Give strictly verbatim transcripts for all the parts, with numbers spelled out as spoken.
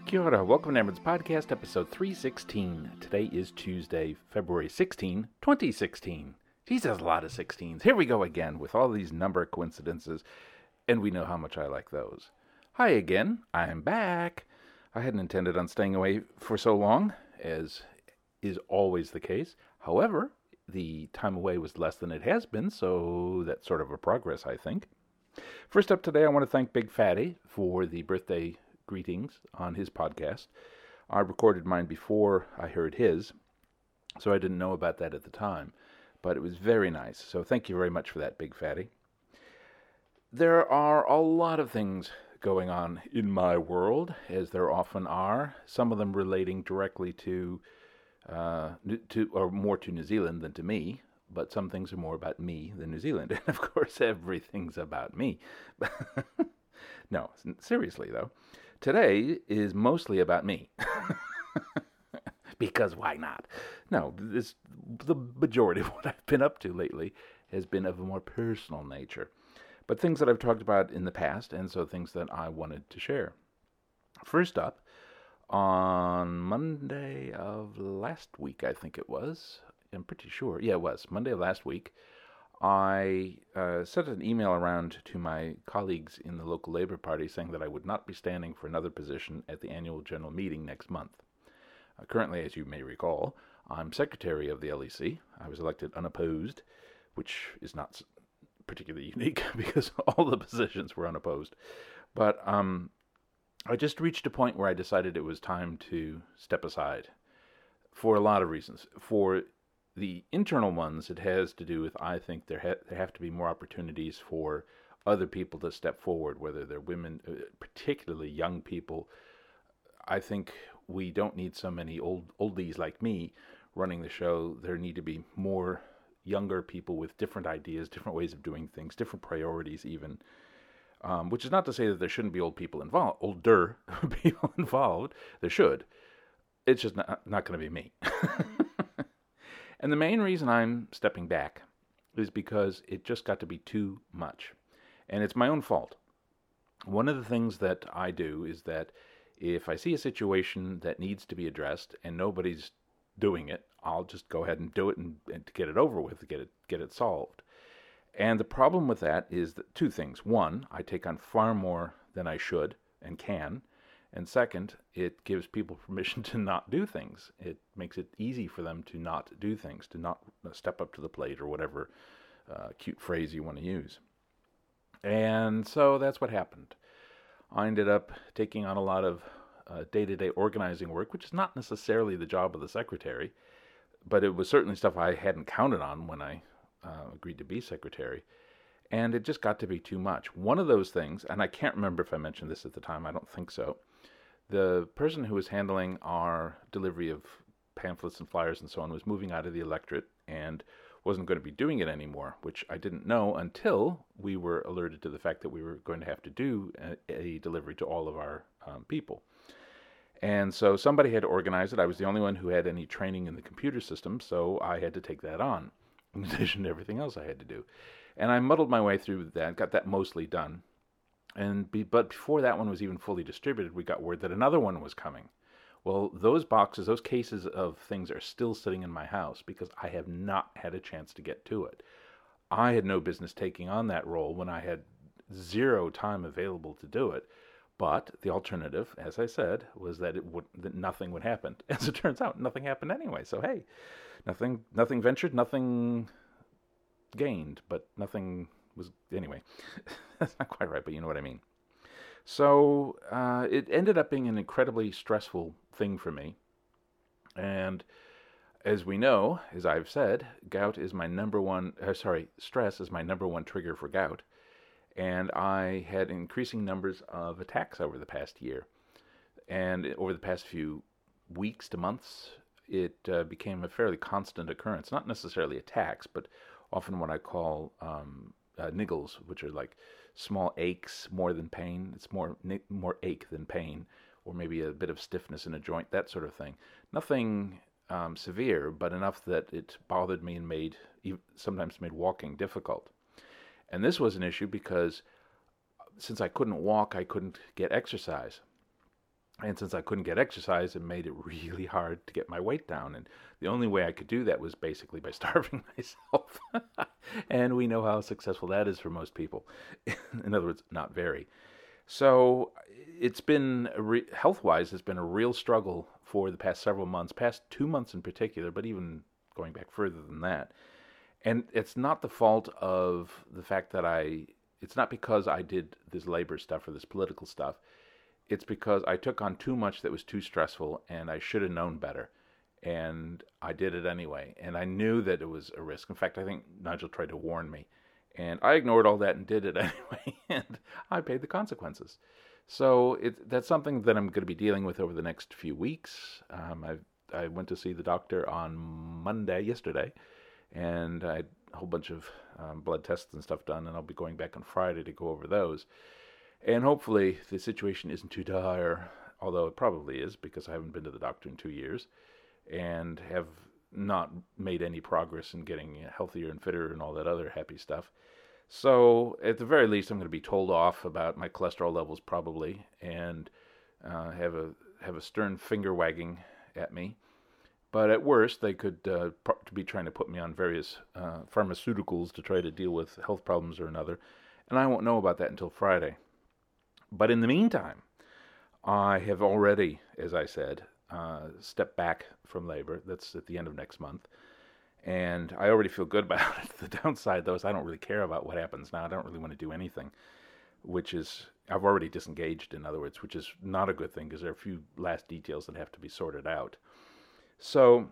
Kia ora. Welcome to Emmett's Podcast, episode three sixteen. Today is Tuesday, February sixteenth, twenty sixteen. Jesus, a lot of sixteens. Here we go again with all these number coincidences, and we know how much I like those. Hi again. I'm back. I hadn't intended on staying away for so long, as is always the case. However, the time away was less than it has been, so that's sort of a progress, I think. First up today, I want to thank Big Fatty for the birthday greetings on his podcast. I recorded mine before I heard his, so I didn't know about that at the time, but it was very nice. So thank you very much for that, Big Fatty. There are a lot of things going on in my world, as there often are, some of them relating directly to, uh, to or more to New Zealand than to me, but some things are more about me than New Zealand, and of course everything's about me. No, seriously though. Today is mostly about me. Because why not? No, this, the majority of what I've been up to lately has been of a more personal nature. But things that I've talked about in the past, and so things that I wanted to share. First up, on Monday of last week, I think it was. I'm pretty sure. Yeah, it was. Monday of last week. I uh, sent an email around to my colleagues in the local Labour Party saying that I would not be standing for another position at the annual general meeting next month. Uh, currently, as you may recall, I'm secretary of the L E C. I was elected unopposed, which is not particularly unique because all the positions were unopposed. But um, I just reached a point where I decided it was time to step aside for a lot of reasons. For the internal ones, it has to do with, I think, there, ha- there have to be more opportunities for other people to step forward, whether they're women, uh, particularly young people. I think we don't need so many old oldies like me running the show. There need to be more younger people with different ideas, different ways of doing things, different priorities even, um, which is not to say that there shouldn't be old people involved, older people involved. There should. It's just not, not going to be me. And the main reason I'm stepping back is because it just got to be too much. And it's my own fault. One of the things that I do is that if I see a situation that needs to be addressed and nobody's doing it, I'll just go ahead and do it and, and get it over with, get it get it solved. And the problem with that is that two things. One, I take on far more than I should and can. And second, it gives people permission to not do things. It makes it easy for them to not do things, to not step up to the plate or whatever uh, cute phrase you want to use. And so that's what happened. I ended up taking on a lot of uh, day-to-day organizing work, which is not necessarily the job of the secretary, but it was certainly stuff I hadn't counted on when I uh, agreed to be secretary. And it just got to be too much. One of those things, and I can't remember if I mentioned this at the time, I don't think so. The person who was handling our delivery of pamphlets and flyers and so on was moving out of the electorate and wasn't going to be doing it anymore, which I didn't know until we were alerted to the fact that we were going to have to do a, a delivery to all of our um, people. And so somebody had to organize it. I was the only one who had any training in the computer system, so I had to take that on, in addition to everything else I had to do. And I muddled my way through that, got that mostly done. And be, but before that one was even fully distributed, we got word that another one was coming. Well, those boxes, those cases of things are still sitting in my house because I have not had a chance to get to it. I had no business taking on that role when I had zero time available to do it. But the alternative, as I said, was that it would that nothing would happen. As it turns out, nothing happened anyway. So hey, nothing nothing ventured, nothing gained, but nothing was, anyway, that's not quite right, but you know what I mean. So uh, it ended up being an incredibly stressful thing for me. And as we know, as I've said, gout is my number one, uh, sorry, stress is my number one trigger for gout. And I had increasing numbers of attacks over the past year. And over the past few weeks to months, it uh, became a fairly constant occurrence. Not necessarily attacks, but often what I call um, uh, niggles, which are like small aches more than pain. It's more more ache than pain, or maybe a bit of stiffness in a joint, that sort of thing. Nothing um, severe, but enough that it bothered me and made sometimes made walking difficult. And this was an issue because since I couldn't walk, I couldn't get exercise. And since I couldn't get exercise, it made it really hard to get my weight down. And the only way I could do that was basically by starving myself. And we know how successful that is for most people. In other words, not very. So it's been, re- health-wise, it's been a real struggle for the past several months, past two months in particular, but even going back further than that. And it's not the fault of the fact that I, it's not because I did this labor stuff or this political stuff. It's because I took on too much that was too stressful, and I should have known better. And I did it anyway. And I knew that it was a risk. In fact, I think Nigel tried to warn me. And I ignored all that and did it anyway. And I paid the consequences. So it, that's something that I'm going to be dealing with over the next few weeks. Um, I I went to see the doctor on Monday, yesterday. And I had a whole bunch of um, blood tests and stuff done. And I'll be going back on Friday to go over those. And hopefully the situation isn't too dire, although it probably is because I haven't been to the doctor in two years and have not made any progress in getting healthier and fitter and all that other happy stuff. So at the very least, I'm going to be told off about my cholesterol levels probably and uh, have a have a stern finger wagging at me. But at worst, they could uh, pro- be trying to put me on various uh, pharmaceuticals to try to deal with health problems or another. And I won't know about that until Friday. But in the meantime, I have already, as I said, uh, stepped back from labor. That's at the end of next month. And I already feel good about it. The downside, though, is I don't really care about what happens now. I don't really want to do anything, which is, I've already disengaged, in other words, which is not a good thing because there are a few last details that have to be sorted out. So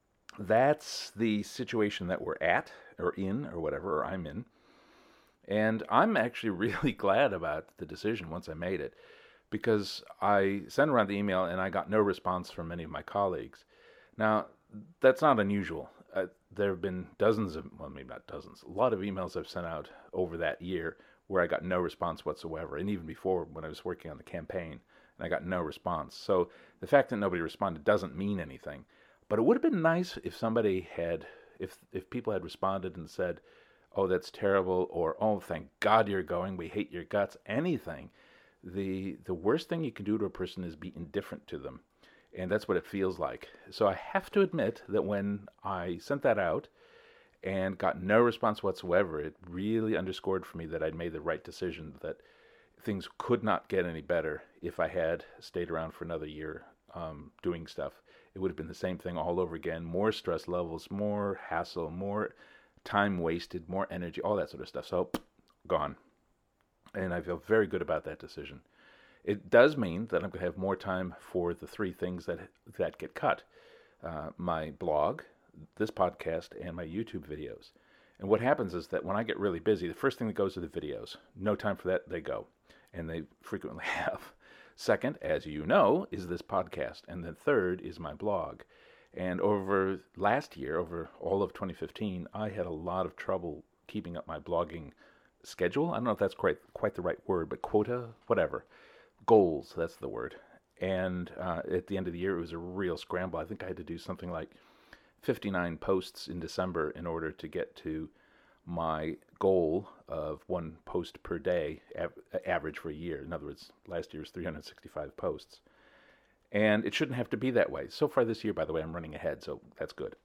that's the situation that we're at, or in, or whatever, or I'm in. And I'm actually really glad about the decision once I made it, because I sent around the email and I got no response from any of my colleagues. Now, that's not unusual. Uh, there have been dozens of, well, maybe not dozens, a lot of emails I've sent out over that year where I got no response whatsoever, and even before when I was working on the campaign, and I got no response. So the fact that nobody responded doesn't mean anything. But it would have been nice if somebody had, if if people had responded and said, oh, that's terrible, or, oh, thank God you're going, we hate your guts, anything. The the worst thing you can do to a person is be indifferent to them. And that's what it feels like. So I have to admit that when I sent that out and got no response whatsoever, it really underscored for me that I'd made the right decision, that things could not get any better if I had stayed around for another year um, doing stuff. It would have been the same thing all over again, more stress levels, more hassle, more time wasted, more energy, all that sort of stuff. So, gone. And I feel very good about that decision. It does mean that I'm going to have more time for the three things that that get cut. Uh, my blog, this podcast, and my YouTube videos. And what happens is that when I get really busy, the first thing that goes are the videos. No time for that, they go. And they frequently have. Second, as you know, is this podcast. And then third is my blog. And over last year, over all of twenty fifteen, I had a lot of trouble keeping up my blogging schedule. I don't know if that's quite quite the right word, but quota, whatever. Goals, that's the word. And uh, at the end of the year, it was a real scramble. I think I had to do something like fifty-nine posts in December in order to get to my goal of one post per day, av- average for a year. In other words, last year was three hundred sixty-five posts. And it shouldn't have to be that way. So far this year, by the way, I'm running ahead, so that's good.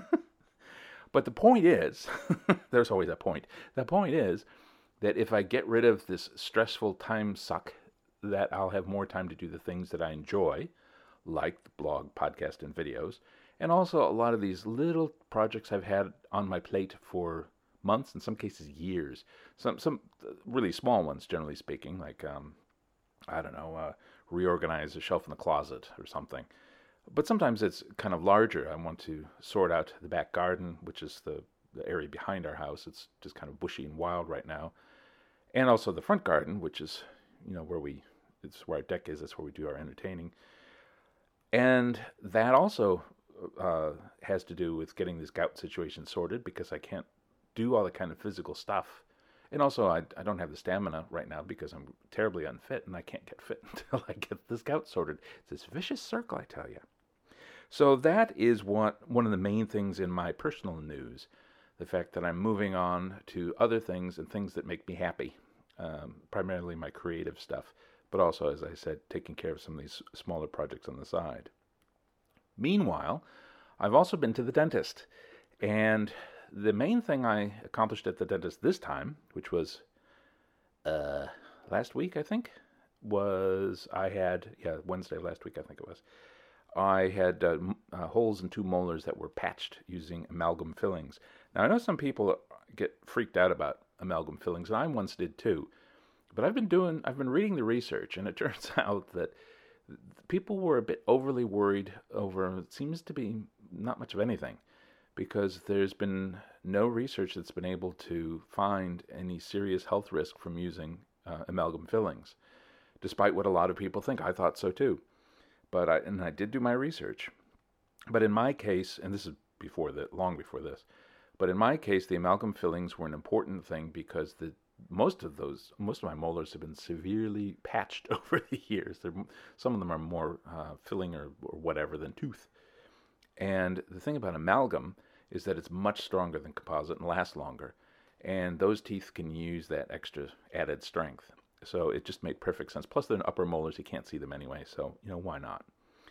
But the point is, there's always a point. The point is that if I get rid of this stressful time suck, that I'll have more time to do the things that I enjoy, like the blog, podcast, and videos. And also a lot of these little projects I've had on my plate for months, in some cases years. Some some really small ones, generally speaking, like, um, I don't know, uh, reorganize a shelf in the closet or something. But sometimes it's kind of larger. I want to sort out the back garden, which is the, the area behind our house. It's just kind of bushy and wild right now. And also the front garden, which is, you know, where we, it's where our deck is. That's where we do our entertaining. And that also uh, has to do with getting this gout situation sorted, because I can't do all the kind of physical stuff. And also, I, I don't have the stamina right now because I'm terribly unfit, and I can't get fit until I get this gout sorted. It's this vicious circle, I tell you. So that is what one of the main things in my personal news, the fact that I'm moving on to other things and things that make me happy, um, primarily my creative stuff, but also, as I said, taking care of some of these smaller projects on the side. Meanwhile, I've also been to the dentist, and the main thing I accomplished at the dentist this time, which was uh, last week, I think, was I had, yeah, Wednesday last week, I think it was, I had uh, uh, holes in two molars that were patched using amalgam fillings. Now, I know some people get freaked out about amalgam fillings, and I once did too. But I've been doing, I've been reading the research, and it turns out that people were a bit overly worried over, it seems to be not much of anything, because there's been no research that's been able to find any serious health risk from using uh, amalgam fillings, despite what a lot of people think. I thought so too. But I, and I did do my research. But in my case, and this is before that, long before this, but in my case, the amalgam fillings were an important thing because the most of those, most of my molars have been severely patched over the years. They're, some of them are more uh, filling or, or whatever than tooth. And the thing about amalgam is that it's much stronger than composite and lasts longer. And those teeth can use that extra added strength. So it just made perfect sense. Plus, they're upper molars. You can't see them anyway. So, you know, why not?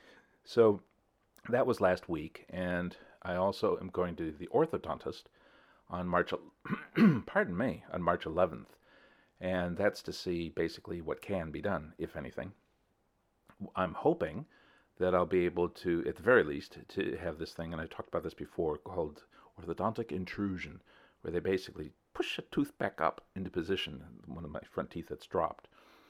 So that was last week. And I also am going to the orthodontist on March, pardon me, on March eleventh. And that's to see basically what can be done, if anything. I'm hoping that I'll be able to, at the very least, to have this thing, and I talked about this before, called orthodontic intrusion, where they basically push a tooth back up into position, one of my front teeth that's dropped.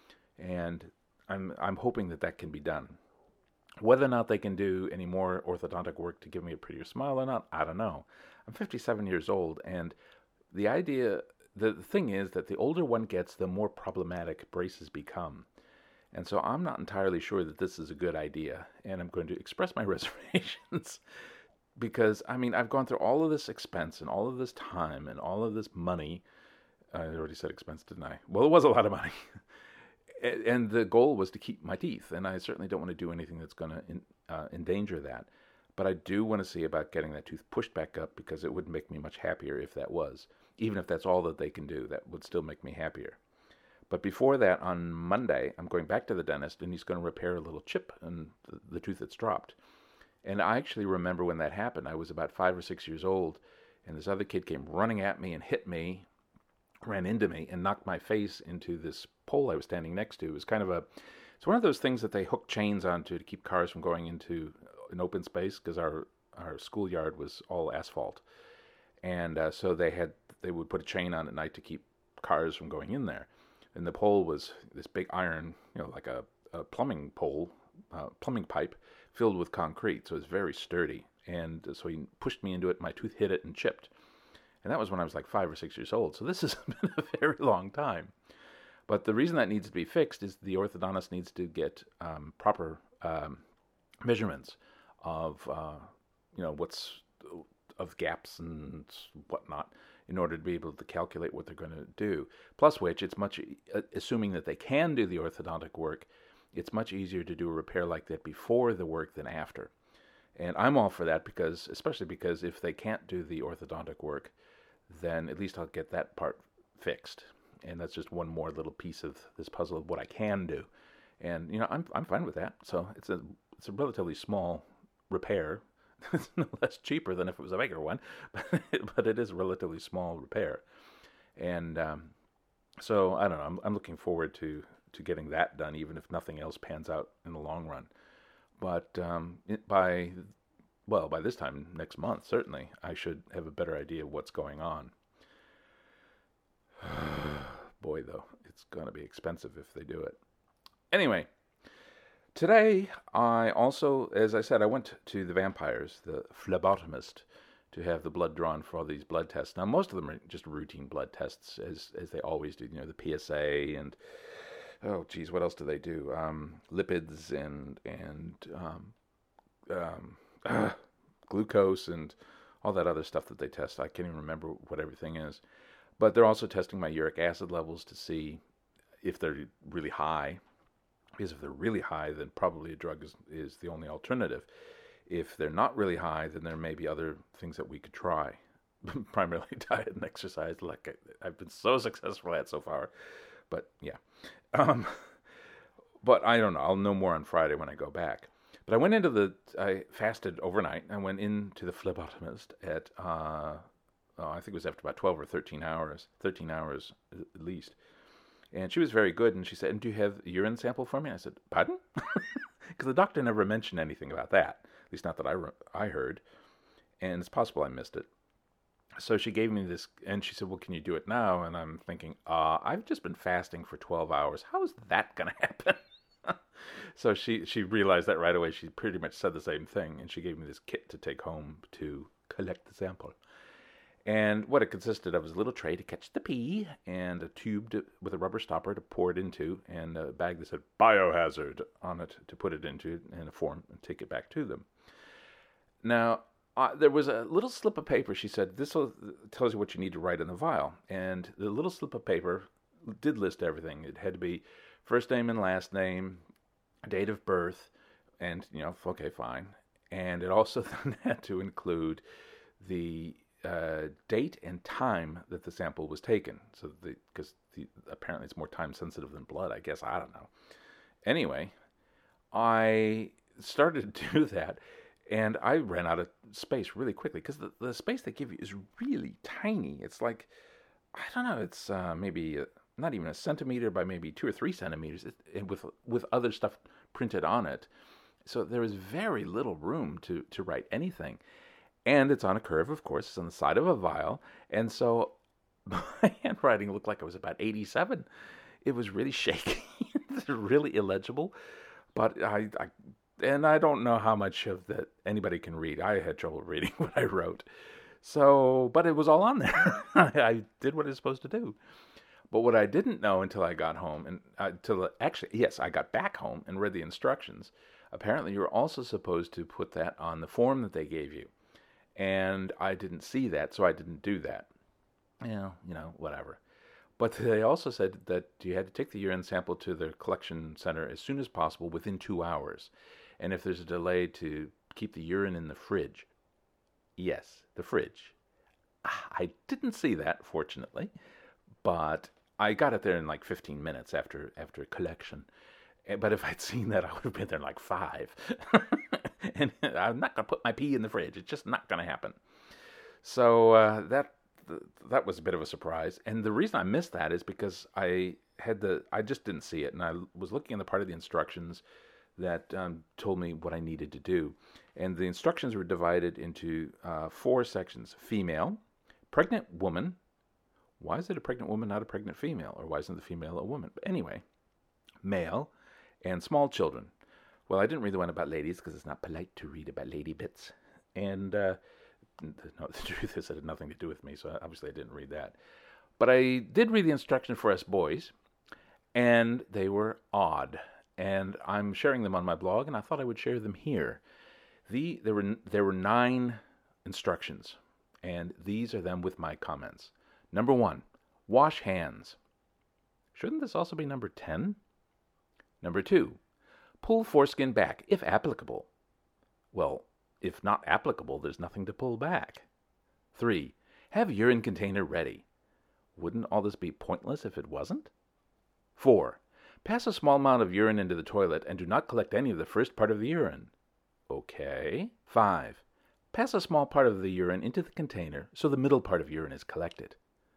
And I'm I'm hoping that that can be done. Whether or not they can do any more orthodontic work to give me a prettier smile or not, I don't know. I'm fifty-seven years old, and the idea, the thing is that the older one gets, the more problematic braces become. And so I'm not entirely sure that this is a good idea, and I'm going to express my reservations. Because, I mean, I've gone through all of this expense and all of this time and all of this money. I already said expense, didn't I? Well, it was a lot of money. And the goal was to keep my teeth. And I certainly don't want to do anything that's going to in, uh, endanger that. But I do want to see about getting that tooth pushed back up, because it would make me much happier if that was. Even if that's all that they can do, that would still make me happier. But before that, on Monday, I'm going back to the dentist, and he's going to repair a little chip in the, the tooth that's dropped. And I actually remember when that happened. I was about five or six years old, and this other kid came running at me and hit me, ran into me, and knocked my face into this pole I was standing next to. It was kind of a, it's one of those things that they hook chains onto to keep cars from going into an open space, because our, our schoolyard was all asphalt. And uh, so they had, they would put a chain on at night to keep cars from going in there. And the pole was this big iron, you know, like a, a plumbing pole, uh, plumbing pipe, filled with concrete, so it was very sturdy. And so he pushed me into it, my tooth hit it and chipped. And that was when I was like five or six years old, so this has been a very long time. But the reason that needs to be fixed is the orthodontist needs to get um, proper um, measurements of, uh, you know, what's, of gaps and whatnot, in order to be able to calculate what they're going to do. Plus which, it's much, assuming that they can do the orthodontic work, it's much easier to do a repair like that before the work than after. And I'm all for that, because, especially because if they can't do the orthodontic work, then at least I'll get that part fixed. And that's just one more little piece of this puzzle of what I can do. And, you know, I'm I'm fine with that. So it's a it's a relatively small repair. It's no less cheaper than if it was a bigger one, but, but it is a relatively small repair. And um, so, I don't know, I'm, I'm looking forward to to getting that done, even if nothing else pans out in the long run. But um, it, by, well, by this time next month, certainly, I should have a better idea of what's going on. Boy, though, it's going to be expensive if they do it. Anyway, today I also, as I said, I went to the vampires, the phlebotomist, to have the blood drawn for all these blood tests. Now, most of them are just routine blood tests, as as they always do. You know, the P S A and, oh, geez, what else do they do? Um, lipids and and um, um, uh, glucose and all that other stuff that they test. I can't even remember what everything is. But they're also testing my uric acid levels to see if they're really high. Because if they're really high, then probably a drug is, is the only alternative. If they're not really high, then there may be other things that we could try. Primarily diet and exercise, like I, I've been so successful at so far. But yeah. Um, But I don't know. I'll know more on Friday when I go back. But I went into the, I fasted overnight. I went into the phlebotomist at, uh, oh, I think it was after about twelve or thirteen hours, thirteen hours at least. And she was very good. And she said, and do you have a urine sample for me? I said, pardon? Because the doctor never mentioned anything about that. At least not that I, I heard. And it's possible I missed it. So she gave me this, and she said, well, can you do it now? And I'm thinking, uh, I've just been fasting for twelve hours. How is that going to happen? So she, she realized that right away. She pretty much said the same thing, and she gave me this kit to take home to collect the sample. And what it consisted of was a little tray to catch the pee, and a tube to, with a rubber stopper to pour it into, and a bag that said biohazard on it to put it into in a form and take it back to them. Now, Uh, there was a little slip of paper. She said, this tells you what you need to write in the vial. And the little slip of paper did list everything. It had to be first name and last name, date of birth, and, you know, okay, fine. And it also then had to include the uh, date and time that the sample was taken. So, because apparently it's more time sensitive than blood, I guess. I don't know. Anyway, I started to do that. And I ran out of space really quickly because the, the space they give you is really tiny. It's like, I don't know, it's uh, maybe a, not even a centimeter by maybe two or three centimeters it, with with other stuff printed on it. So there is very little room to, to write anything. And it's on a curve, of course. It's on the side of a vial. And so my handwriting looked like I was about eighty-seven. It was really shaky. It's really illegible. But I... I And I don't know how much of that anybody can read. I had trouble reading what I wrote. So, but it was all on there. I did what I was supposed to do. But what I didn't know until I got home, and uh, until actually, yes, I got back home and read the instructions. Apparently, you're also supposed to put that on the form that they gave you. And I didn't see that, so I didn't do that. Yeah, you know, whatever. But they also said that you had to take the urine sample to the collection center as soon as possible within two hours. And if there's a delay, to keep the urine in the fridge. Yes, the fridge. I didn't see that, fortunately, but I got it there in like fifteen minutes after after collection. But if I'd seen that, I would have been there in like five. And I'm not going to put my pee in the fridge. It's just not going to happen. So uh, that that was a bit of a surprise. And the reason I missed that is because I had the I just didn't see it, and I was looking in the part of the instructions that um, told me what I needed to do. And the instructions were divided into uh, four sections. Female, pregnant woman. Why is it a pregnant woman, not a pregnant female? Or why isn't the female a woman? But anyway, male, and small children. Well, I didn't read the one about ladies because it's not polite to read about lady bits. And uh, no, the truth is it had nothing to do with me, so obviously I didn't read that. But I did read the instructions for us boys, and they were odd. And I'm sharing them on my blog, and I thought I would share them here. The there were there were nine instructions, and these are them with my comments. Number one, wash hands. Shouldn't this also be number ten? Number two, pull foreskin back, if applicable. Well, if not applicable, there's nothing to pull back. Three, have urine container ready. Wouldn't all this be pointless if it wasn't? Four, pass a small amount of urine into the toilet and do not collect any of the first part of the urine. Okay. Five, pass a small part of the urine into the container so the middle part of urine is collected.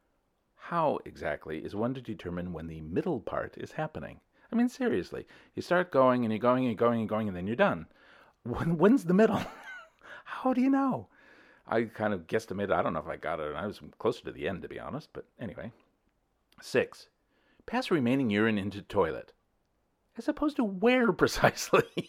How exactly is one to determine when the middle part is happening? I mean, seriously, you start going and you're going and you're going and going and then you're done. When, when's the middle? How do you know? I kind of guesstimated. I don't know if I got it. I was closer to the end, to be honest, but anyway. Six, pass remaining urine into the toilet. As opposed to where precisely?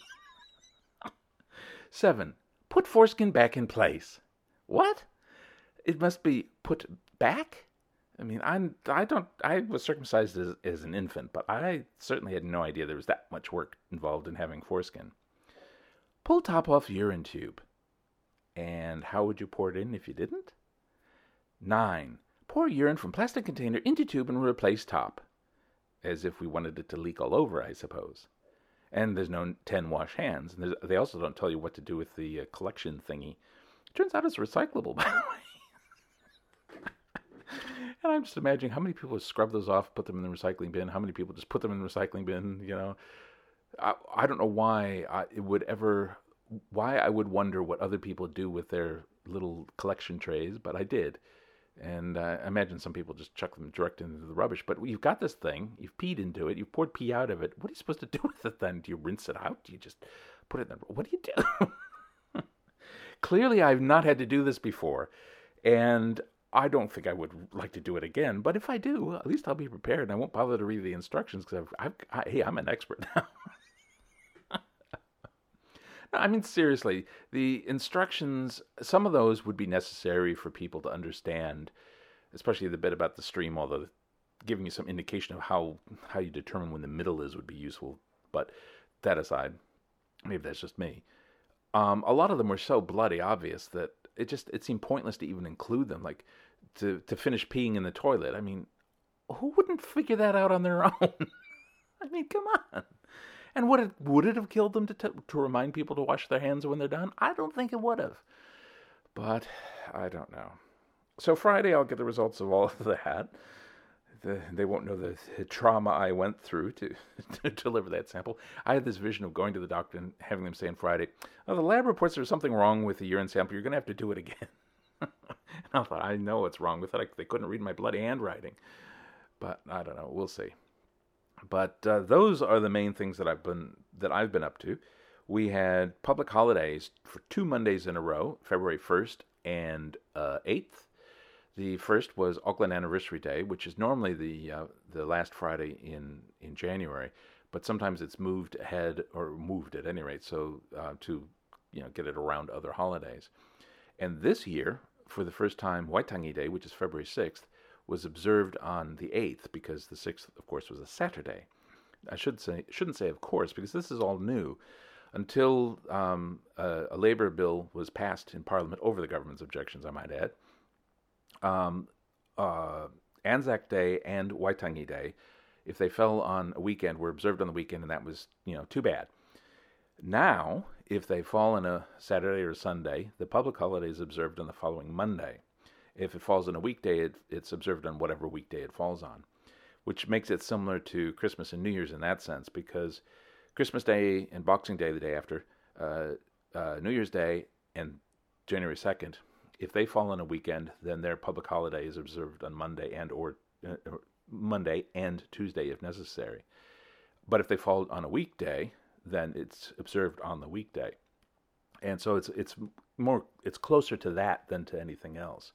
Seven, put foreskin back in place. What? It must be put back? I mean, I'm, I don't, I was circumcised as, as an infant, but I certainly had no idea there was that much work involved in having foreskin. Pull top off urine tube. And how would you pour it in if you didn't? Nine, pour urine from plastic container into tube and replace top. As if we wanted it to leak all over, I suppose. And there's no ten wash hands. And they also don't tell you what to do with the uh, collection thingy. Turns out it's recyclable, by the way. And I'm just imagining how many people scrub those off, put them in the recycling bin. How many people just put them in the recycling bin, you know. I, I don't know why I, it would ever, why I would wonder what other people do with their little collection trays, but I did. And uh, I imagine some people just chuck them direct into the rubbish. But you've got this thing, you've peed into it, you've poured pee out of it. What are you supposed to do with it then? Do you rinse it out? Do you just put it in the... What do you do? Clearly, I've not had to do this before. And I don't think I would like to do it again. But if I do, at least I'll be prepared. And I won't bother to read the instructions because I've, I've, I, hey, I'm an expert now. No, I mean, seriously, the instructions, some of those would be necessary for people to understand, especially the bit about the stream, although giving you some indication of how, how you determine when the middle is would be useful. But that aside, maybe that's just me. Um, a lot of them were so bloody obvious that it just, it seemed pointless to even include them, like to, to finish peeing in the toilet. I mean, who wouldn't figure that out on their own? I mean, come on. And would it, would it have killed them to t- to remind people to wash their hands when they're done? I don't think it would have. But I don't know. So Friday, I'll get the results of all of that. The, they won't know the, the trauma I went through to, to deliver that sample. I had this vision of going to the doctor and having them say on Friday, oh, the lab reports there's something wrong with the urine sample. You're going to have to do it again. And I thought, I know what's wrong with it. I, they couldn't read my bloody handwriting. But I don't know. We'll see. But uh, those are the main things that I've been that I've been up to. We had public holidays for two Mondays in a row, February first and uh, eighth. The first was Auckland Anniversary Day, which is normally the uh, the last Friday in, in January, but sometimes it's moved ahead or moved at any rate, so uh, to you know get it around other holidays. And this year, for the first time, Waitangi Day, which is February sixth, was observed on the eighth because the sixth, of course, was a Saturday. I should say shouldn't say of course because this is all new. Until um, a, a labor bill was passed in Parliament over the government's objections, I might add, um, uh, Anzac Day and Waitangi Day, if they fell on a weekend, were observed on the weekend, and that was you know too bad. Now, if they fall on a Saturday or Sunday, the public holiday is observed on the following Monday. If it falls on a weekday, it, it's observed on whatever weekday it falls on, which makes it similar to Christmas and New Year's in that sense, because Christmas Day and Boxing Day the day after, uh, uh, New Year's Day and January second, if they fall on a weekend, then their public holiday is observed on Monday and or, uh, or Monday and Tuesday if necessary. But if they fall on a weekday, then it's observed on the weekday. And so it's it's more it's closer to that than to anything else.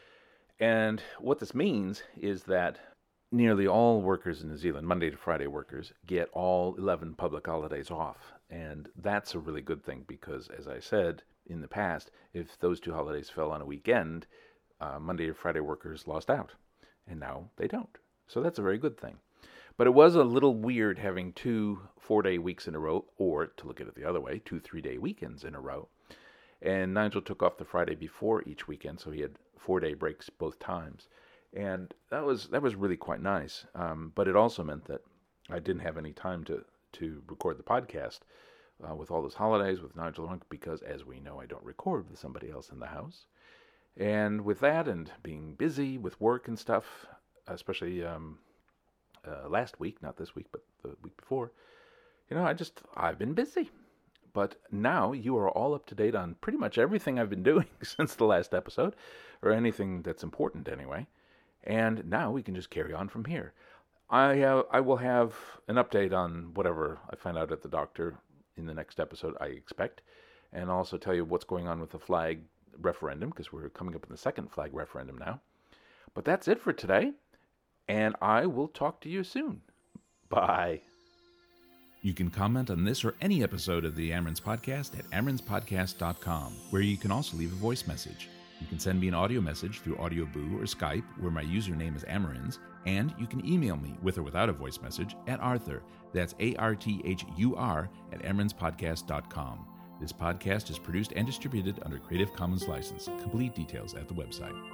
And what this means is that nearly all workers in New Zealand, Monday to Friday workers, get all eleven public holidays off. And that's a really good thing because, as I said in the past, if those two holidays fell on a weekend, uh, Monday to Friday workers lost out. And now they don't. So that's a very good thing. But it was a little weird having two four-day weeks in a row, or, to look at it the other way, two three-day weekends in a row. And Nigel took off the Friday before each weekend, so he had four-day breaks both times. And that was that was really quite nice. Um, but it also meant that I didn't have any time to, to record the podcast uh, with all those holidays with Nigel Hunk, because, as we know, I don't record with somebody else in the house. And with that and being busy with work and stuff, especially um, uh, last week, not this week, but the week before, you know, I just, I've been busy. But now you are all up to date on pretty much everything I've been doing since the last episode, or anything that's important anyway. And now we can just carry on from here. I uh, I will have an update on whatever I find out at the doctor in the next episode, I expect. And I'll also tell you what's going on with the flag referendum, because we're coming up in the second flag referendum now. But that's it for today. And I will talk to you soon. Bye. You can comment on this or any episode of the Amron's Podcast at amrons podcast dot com, where you can also leave a voice message. You can send me an audio message through AudioBoo or Skype, where my username is Amrons, and you can email me, with or without a voice message, at Arthur, that's A R T H U R, at amrons podcast dot com. This podcast is produced and distributed under Creative Commons license. Complete details at the website.